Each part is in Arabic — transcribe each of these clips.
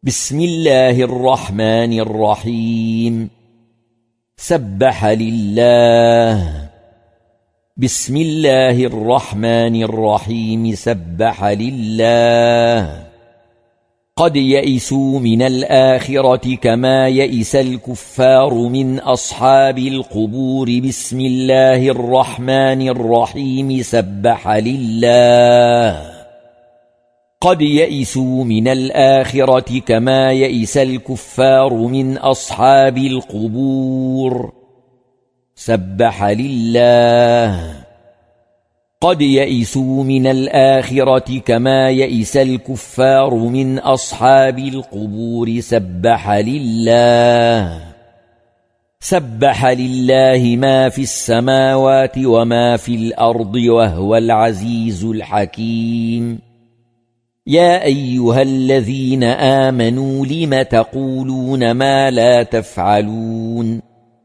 بسم الله الرحمن الرحيم. سبح لله. بسم الله الرحمن الرحيم. سبح لله. قد يئسوا من الآخرة كما يئس الكفار من أصحاب القبور. بسم الله الرحمن الرحيم. سبح لله. قد يئسوا من الآخرة كما يئس الكفار من أصحاب القبور. سبح لله. قد يئسوا من الآخرة كما يئس الكفار من أصحاب القبور. سبح لله. سبح لله ما في السماوات وما في الأرض وهو العزيز الحكيم. يا أيها الذين آمنوا لم تقولون ما لا تفعلون.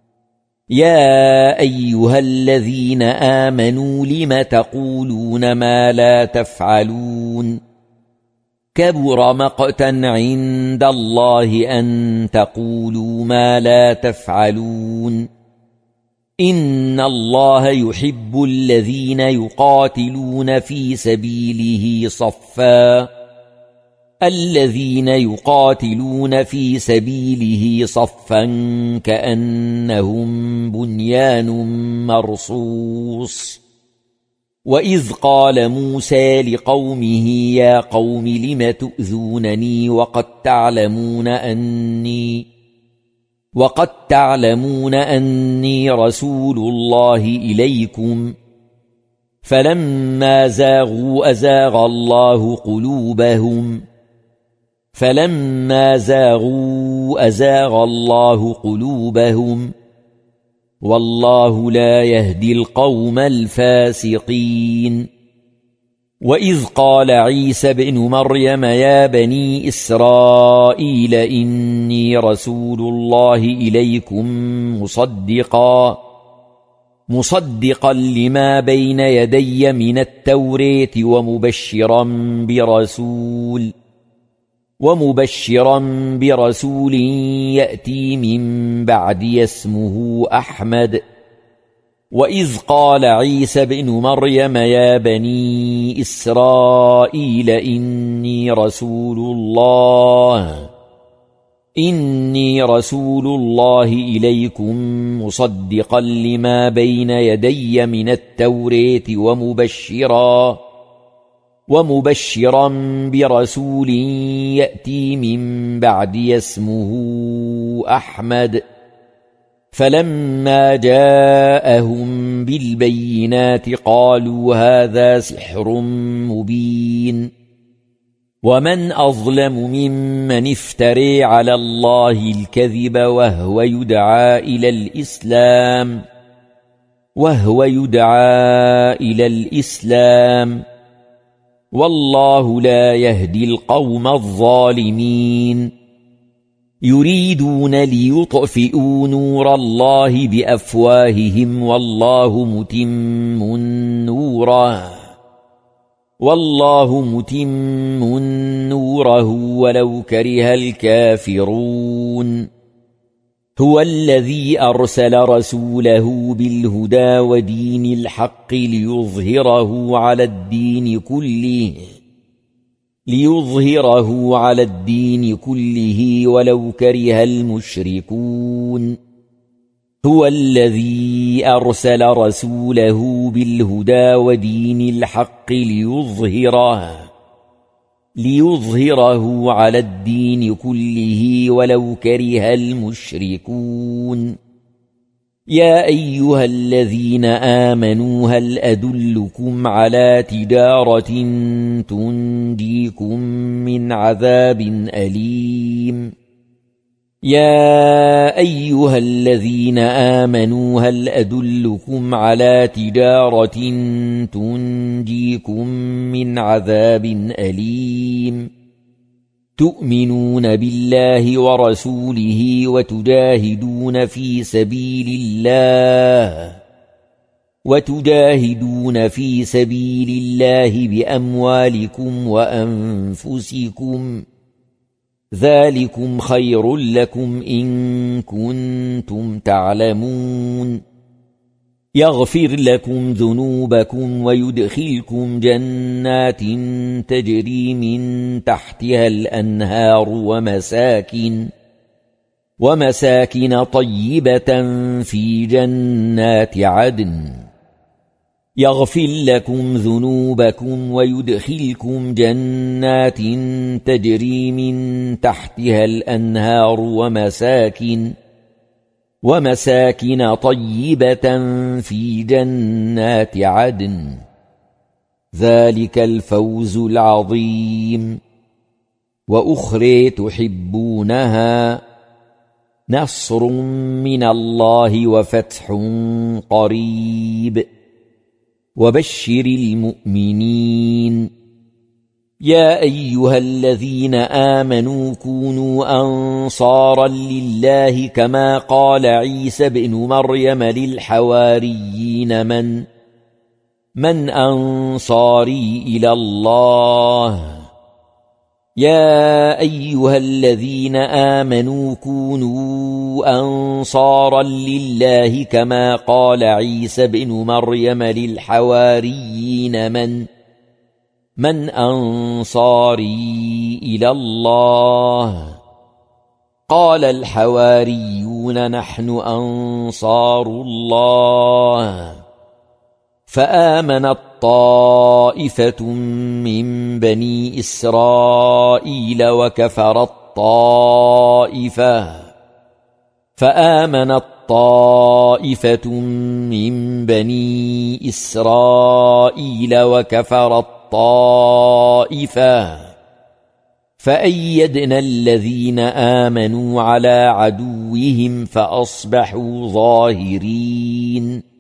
يا أيها الذين آمنوا لم تقولون ما لا تفعلون. كبر مقتا عند الله أن تقولوا ما لا تفعلون. إن الله يحب الذين يقاتلون في سبيله صفا. الذين يقاتلون في سبيله صفا كأنهم بنيان مرصوص. وإذ قال موسى لقومه يا قوم لم تؤذونني وقد تعلمون أني رسول الله إليكم. فلما زاغوا أزاغ الله قلوبهم. والله لا يهدي القوم الفاسقين. وإذ قال عيسى ابن مريم يا بني إسرائيل إني رسول الله إليكم مصدقا لما بين يدي من التوراة ومبشرا برسول يأتي من بعدي اسمه أحمد. وإذ قال عيسى ابن مريم يا بني إسرائيل إني رسول الله إليكم مصدقا لما بين يدي من التوراة ومبشرا برسول يأتي من بعدي اسمه أحمد. فلما جاءهم بالبينات قالوا هذا سحر مبين. ومن أظلم ممن افترى على الله الكذب وهو يدعى إلى الإسلام. والله لا يهدي القوم الظالمين. يريدون ليطفئوا نور الله بأفواههم والله متم نوره ولو كره الكافرون. هو الذي أرسل رسوله بالهدى ودين الحق ليظهره على الدين كله ولو كره المشركون. هو الذي أرسل رسوله بالهدى ودين الحق ليظهره على الدين كله ولو كره المشركون. يا أيها الذين آمنوا هل أدلكم على تجارة تنجيكم من عذاب أليم. يا أيها الذين آمنوا هل أدلكم على تجارة تنجيكم من عذاب أليم. تؤمنون بالله ورسوله وتجاهدون في سبيل الله بأموالكم وأنفسكم. ذلكم خير لكم إن كنتم تعلمون يغفر لكم ذنوبكم ويدخلكم جنات تجري من تحتها الأنهار ومساكن طيبة في جنات عدن يغفر لكم ذنوبكم ويدخلكم جنات تجري من تحتها الأنهار ومساكن طيبة في جنات عدن ذلك الفوز العظيم وأخرى تحبونها نصر من الله وفتح قريب وبشر المؤمنين يا أيها الذين آمنوا كونوا أنصارا لله كما قال عيسى ابن مريم للحواريين من أنصاري إلى الله يا أيها الذين آمنوا كونوا أنصارا لله كما قال عيسى ابن مريم للحواريين من أنصاري إلى الله قال الحواريون نحن أنصار الله فآمنت طائفة من بني إسرائيل وكفرت طائفة فآمنت طائفة من بني إسرائيل وكفرت طائفة فأيدنا الذين آمنوا على عدوهم فأصبحوا ظاهرين